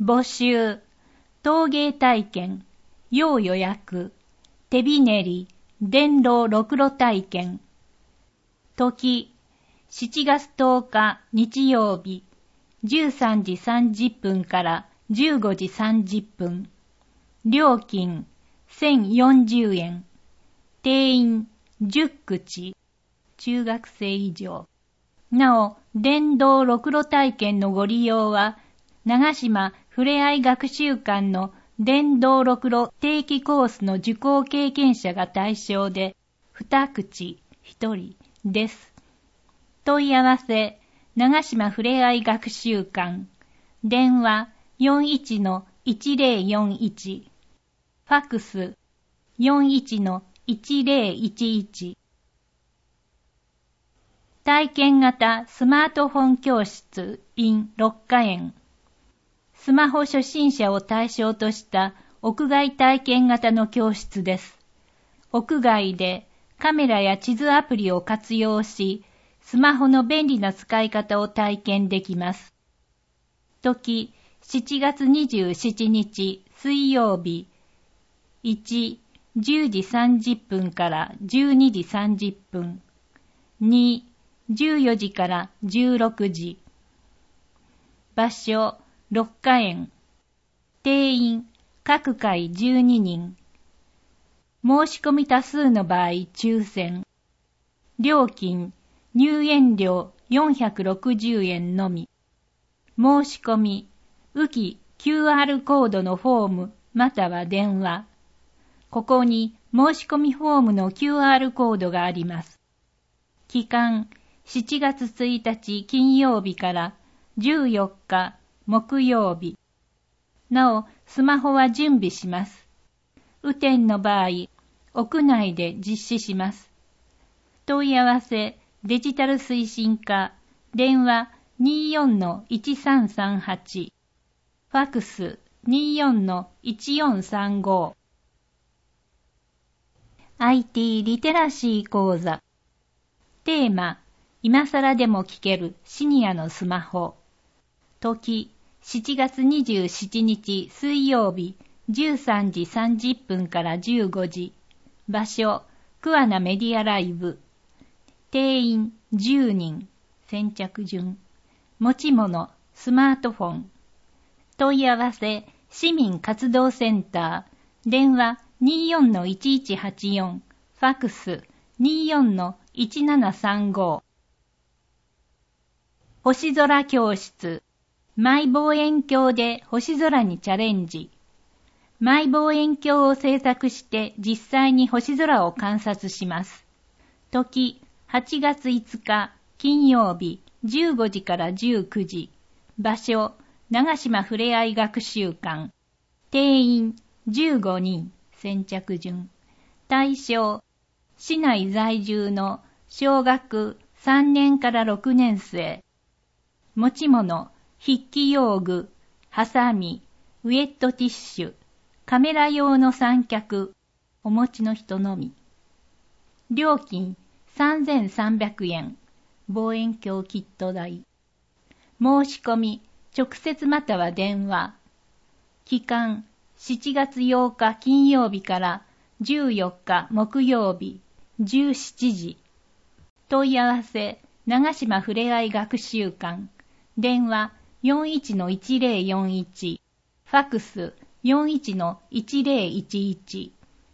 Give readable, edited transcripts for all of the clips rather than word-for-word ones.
募集、陶芸体験、要予約、手びねり、電炉ろくろ体験。時、7月10日日曜日、13時30分から15時30分。料金、1040円。定員、10口。中学生以上。なお、電動ろくろ体験のご利用は、長島ふれあい学習館の電動ろくろ定期コースの受講経験者が対象で、2口1人です。問い合わせ、長島ふれあい学習館。電話 41-1041。ファクス 41-1011。体験型スマートフォン教室 in 六花園。スマホ初心者を対象とした屋外体験型の教室です。屋外でカメラや地図アプリを活用し、スマホの便利な使い方を体験できます。時、7月27日水曜日、1、10時30分から12時30分。2、14時から16時。場所、六花園。定員、各回12人。申し込み多数の場合抽選。料金、入園料460円のみ。申し込み、浮き QR コードのフォームまたは電話。ここに申し込みフォームの QR コードがあります。期間、7月1日金曜日から14日木曜日。なお、スマホは準備します。雨天の場合、屋内で実施します。問い合わせ、デジタル推進課、電話 24-1338、ファクス 24-1435。IT リテラシー講座。テーマ、今更でも聞けるシニアのスマホ。時、7月27日水曜日、13時30分から15時。場所、桑名メディアライブ。定員10人。先着順。持ち物、スマートフォン。問い合わせ、市民活動センター。電話 24-1184。ファクス 24-1735。星空教室。マイ望遠鏡で星空にチャレンジ。マイ望遠鏡を製作して実際に星空を観察します。時、8月5日金曜日15時から19時。場所、長島ふれあい学習館。定員15人。先着順。対象、市内在住の小学3年から6年生。持ち物、筆記用具、ハサミ、ウェットティッシュ、カメラ用の三脚、お持ちの人のみ。料金3300円、望遠鏡キット代。申し込み、直接または電話。期間、7月8日金曜日から14日木曜日、17時。問い合わせ、長島ふれあい学習館。電話 41-1041。ファクス 41-1011。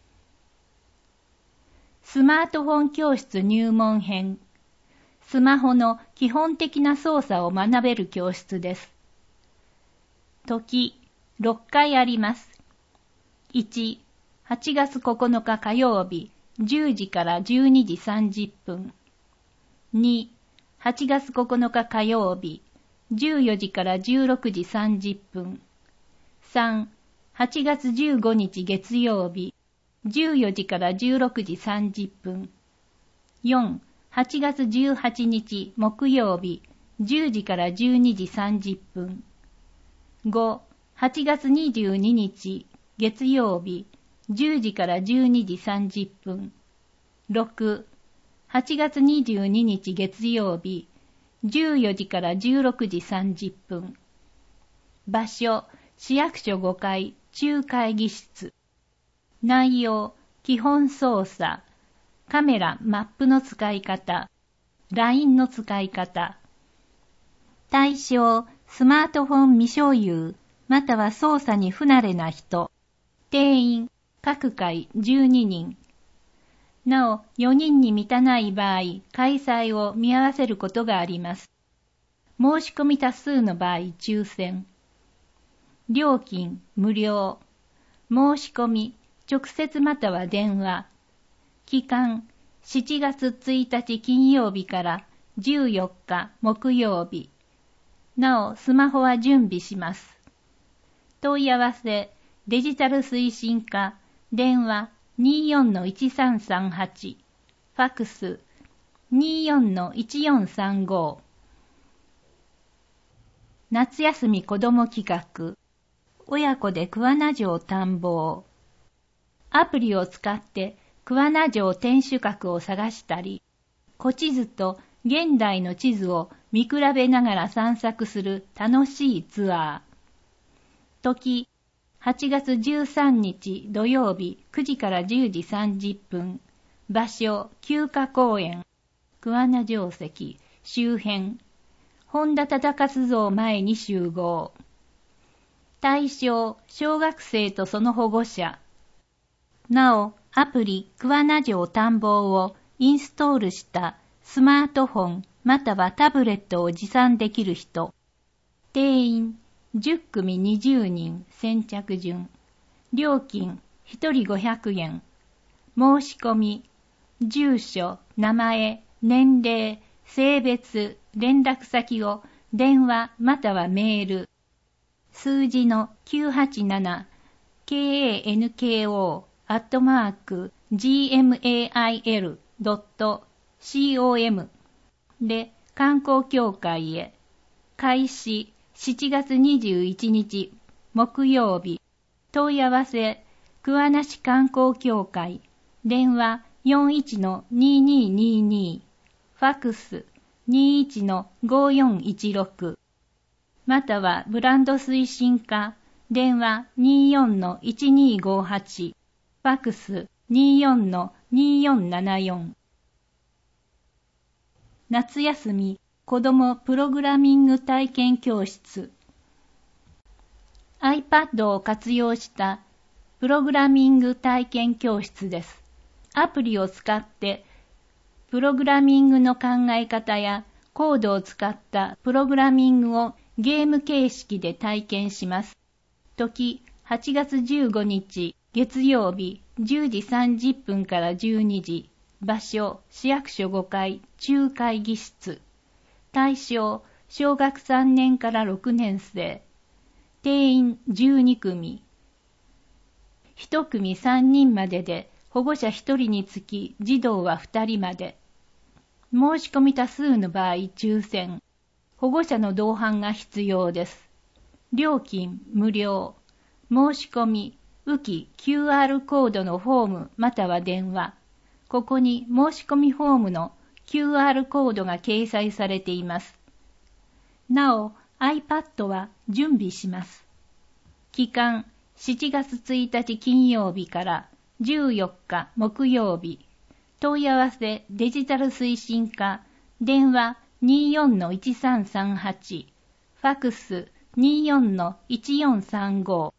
スマートフォン教室入門編。スマホの基本的な操作を学べる教室です。時、6回あります。1、8月9日火曜日、10時から12時30分。2、8月9日火曜日、14時から16時30分。3、8月15日月曜日、14時から16時30分。4、8月18日木曜日、10時から12時30分。5、8月22日月曜日、10時から12時30分。6、8月22日月曜日、14時から16時30分。場所、 市役所5階中会議室。内容、基本操作、カメラ、マップの使い方、LINE の使い方。対象、スマートフォン未所有、または操作に不慣れな人。定員、各回12人。なお、4人に満たない場合、開催を見合わせることがあります。申し込み多数の場合、抽選。料金、無料。申し込み、直接または電話。期間、7月1日金曜日から14日木曜日。なお、スマホは準備します。問い合わせ、デジタル推進課、電話 24-1338、ファックス 24-1435。夏休み子ども企画、親子で桑名城探訪。アプリを使って桑名城天守閣を探したり、古地図と現代の地図を見比べながら散策する楽しいツアー。時、8月13日土曜日9時から10時30分。場所、休暇公園。桑名城跡、周辺。本田忠勝像前に集合。対象、小学生とその保護者。なお、アプリ桑名城探訪をインストールしたスマートフォンまたはタブレットを持参できる人。定員、10組20人先着順。料金、1人500円。申し込み、住所、名前、年齢、性別、連絡先を電話またはメール。数字の987 kanko@gmail.com で観光協会へ。開始7月21日木曜日。問い合わせ桑名市観光協会。電話 41-2222。ファックス 21-5416。またはブランド推進課。電話 24-1258。ファックス 24-2474。夏休み子どもプログラミング体験教室。iPad を活用したプログラミング体験教室です。アプリを使ってプログラミングの考え方やコードを使ったプログラミングをゲーム形式で体験します。時、8月15日月曜日10時30分から12時。場所、市役所5階中会議室。対象、小学3年から6年生。定員12組。1組3人までで、保護者1人につき児童は2人まで。申し込み多数の場合抽選。保護者の同伴が必要です。料金無料。申し込み、浮き QR コードのフォームまたは電話。ここに申し込みフォームの QR コードが掲載されています。なお、iPad は準備します。期間、7月1日金曜日から14日木曜日。問い合わせデジタル推進課。電話 24-1338。ファックス 24-1435。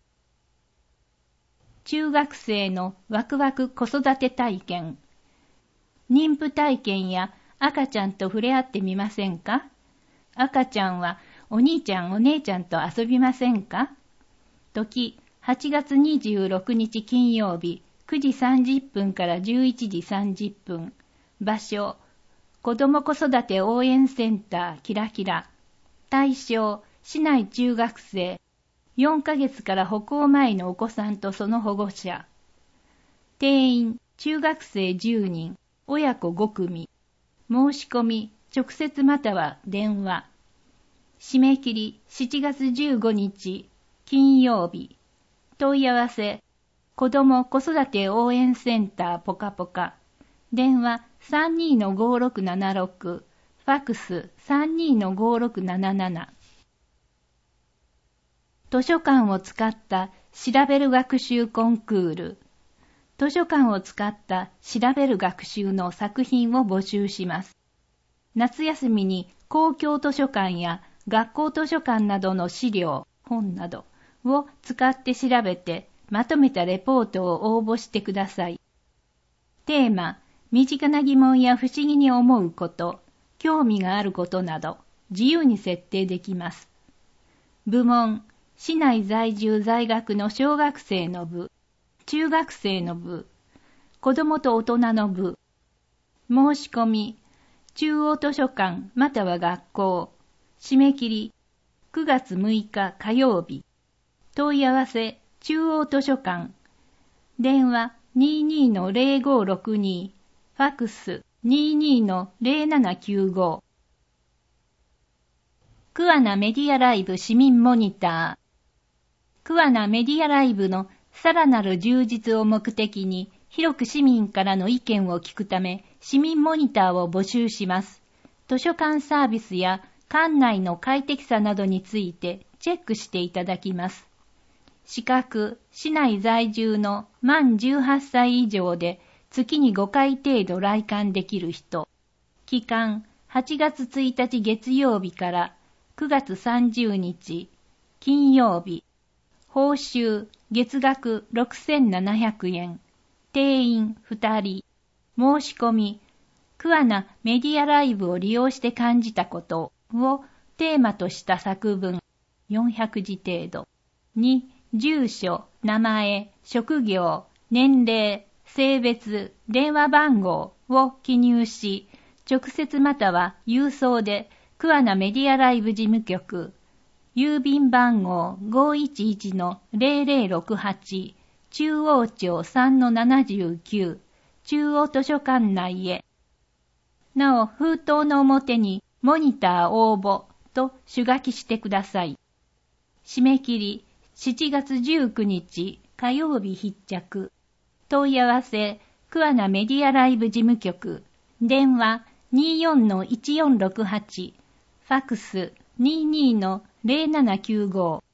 中学生のワクワク子育て体験。妊婦体験や赤ちゃんと触れ合ってみませんか？赤ちゃんはお兄ちゃんお姉ちゃんと遊びませんか？時、8月26日金曜日9時30分から11時30分。場所、子ども子育て応援センターキラキラ。対象、市内中学生。4ヶ月から歩行前のお子さんとその保護者。定員、中学生10人、親子5組。申し込み、直接または電話。締め切り、7月15日、金曜日。問い合わせ、子ども子育て応援センターポカポカ。電話 32-5676。ファックス 32-5677。 図書館を使った調べる学習コンクール。図書館を使った調べる学習の作品を募集します。夏休みに公共図書館や学校図書館などの資料、本などを使って調べてまとめたレポートを応募してください。テーマ、身近な疑問や不思議に思うこと、興味があることなど自由に設定できます。部門、市内在住在学の小学生の部、中学生の部、子どもと大人の部。申し込み、中央図書館または学校。締め切り、9月6日火曜日。問い合わせ、中央図書館。電話 22-0562。ファクス 22-0795。桑名メディアライブ市民モニター。桑名メディアライブのさらなる充実を目的に、広く市民からの意見を聞くため、市民モニターを募集します。図書館サービスや館内の快適さなどについてチェックしていただきます。資格、市内在住の満18歳以上で月に5回程度来館できる人。期間、8月1日月曜日から9月30日金曜日。報酬、月額6700円。定員2人。申し込み、桑名メディアライブを利用して感じたことをテーマとした作文400字程度。2、住所、名前、職業、年齢、性別、電話番号を記入し、直接または郵送で桑名メディアライブ事務局、郵便番号 511-0068 中央町 3-79 中央図書館内へ。なお、封筒の表にモニター応募と手書きしてください。締め切り7月19日火曜日必着。問い合わせ桑名メディアライブ事務局。電話 24-1468 ファクス 22-0795